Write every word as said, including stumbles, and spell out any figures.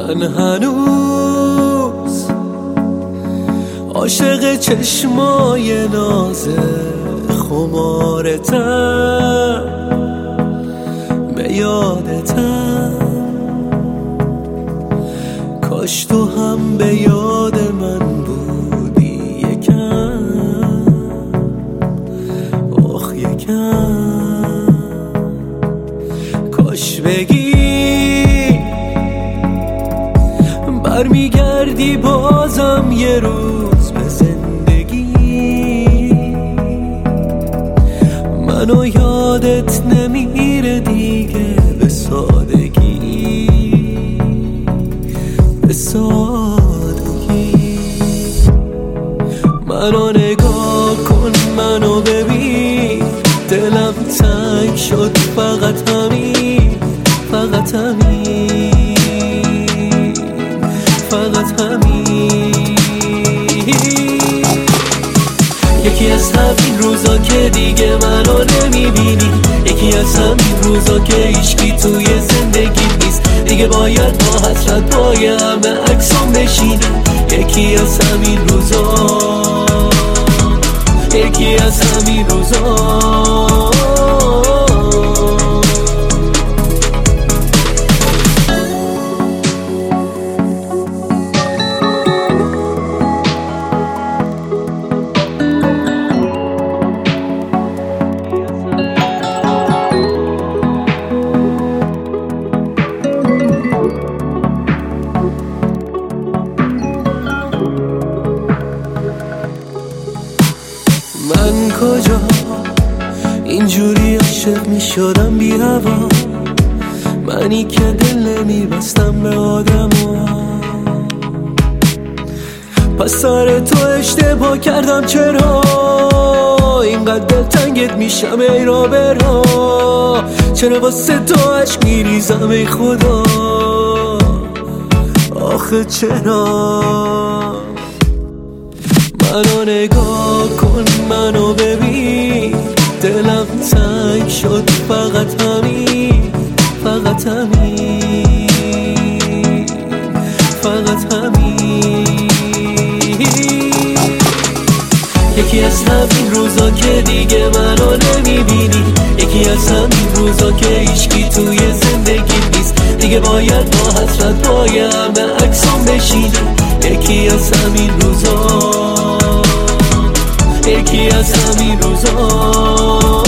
من هنوز عاشق چشمای ناز خمارتم، به یادتم. کاش تو هم به یاد من بودی یکم، آخ یکم. کاش بگی برمیگردی بازم یه روز به زندگی، منو یادت نمیره دیگه به سادگی، به سادگی. منو نگاه کن، منو ببین، دلم تنگ شد فقط همین، فقط همین، فقط همین. یکی از همین روزا که دیگه منو نمیبینی، یکی از همین روزا که هیچکی توی زندگی نیست دیگه، باید با حسرت پای همه عکسام بشینم. یکی از همین روزا، یکی از همین روزا. من کجا اینجوری عاشق می شدم بی هوا، منی که دل نمی بستم به آدم ها. پس سر تو اشتباه کردم، چرا اینقدر دلتنگت میشم ای را برا، چرا واسه تو عشق می ریزم ای خدا، آخه چرا. منو نگاه کن، منو ببین، دلم تنگ شد فقط همین، فقط همین، فقط همین. یکی از همین روزا که دیگه منو نمیبینی، یکی از همین روزا که هیچکی توی زندگی نیست دیگه، باید با حسرت پای همه عکسام بشینم. یکی از همین روزا، یکی از همین روزا.